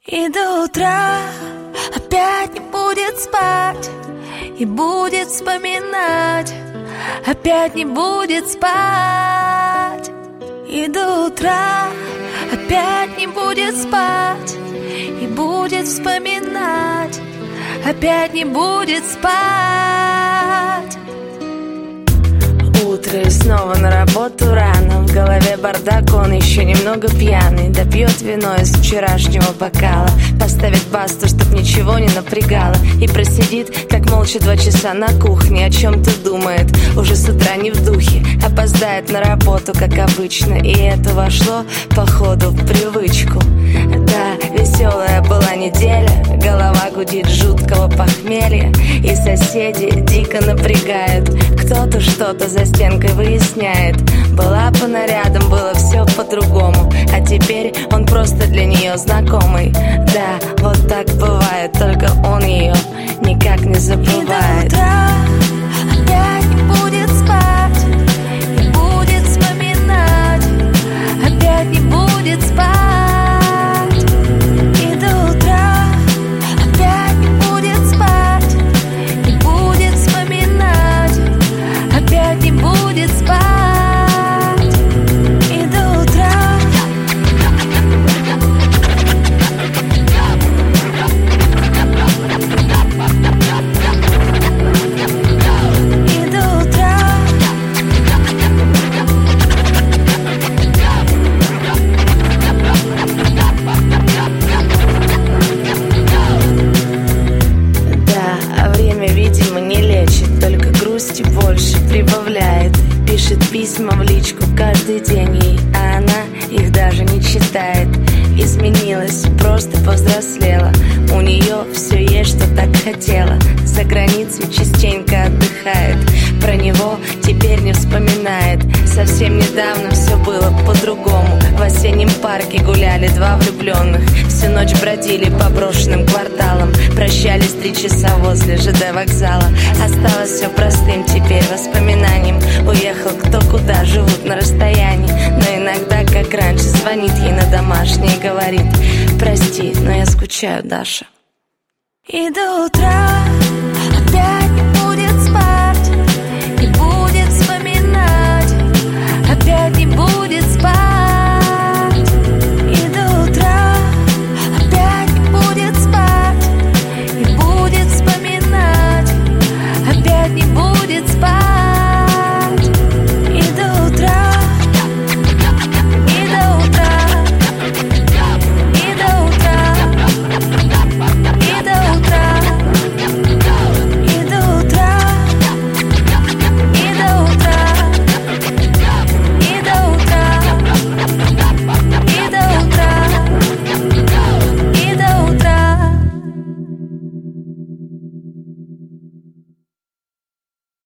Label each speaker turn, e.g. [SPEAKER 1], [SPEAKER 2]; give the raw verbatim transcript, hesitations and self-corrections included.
[SPEAKER 1] И до утра опять не будет спать, и будет вспоминать, опять не будет спать. И до утра опять не будет спать, и будет вспоминать, опять не будет спать. Утро и снова на работу рано. В голове бардак, он еще немного пьяный. Допьет вино из вчерашнего бокала, поставит басту, чтоб ничего не напрягало, и просидит, как молча, два часа на кухне. О чем-то думает, уже с утра не в духе. Опоздает на работу, как обычно, и это вошло, походу, в привычку. Да, веселая была неделя, голова гудит жуткого похмелья, и соседи дико напрягают. Кто-то что-то за стенкой выясняет. Была по нарядам, было все по-другому, а теперь он просто для нее знакомый. Да, вот так бывает, только он ее никак не забывает. И до утра опять не будет спать, и будет вспоминать, опять не будет спать. И до утра опять не будет спать, и будет вспоминать, опять не будет спать. И до утра. И до утра. Да, а время, видимо, не лечит, только грусти больше прибавляет. Пишет письма в личку каждый день ей, а она их даже не читает. Изменилась, просто повзрослела, у нее все есть, что так хотела. За границей частенько отдыхает, про него теперь не вспоминает. Совсем недавно все было по-другому. В осеннем парке гуляли два влюбленных, всю ночь бродили по брошенным кварталам, прощались три часа возле ЖД вокзала. Осталось все простым теперь воспоминанием. Уехал кто куда, живут на расстоянии, но иногда, как раньше, звонит ей на домашний и говорит: прости, но я скучаю, Даша. И до утра опять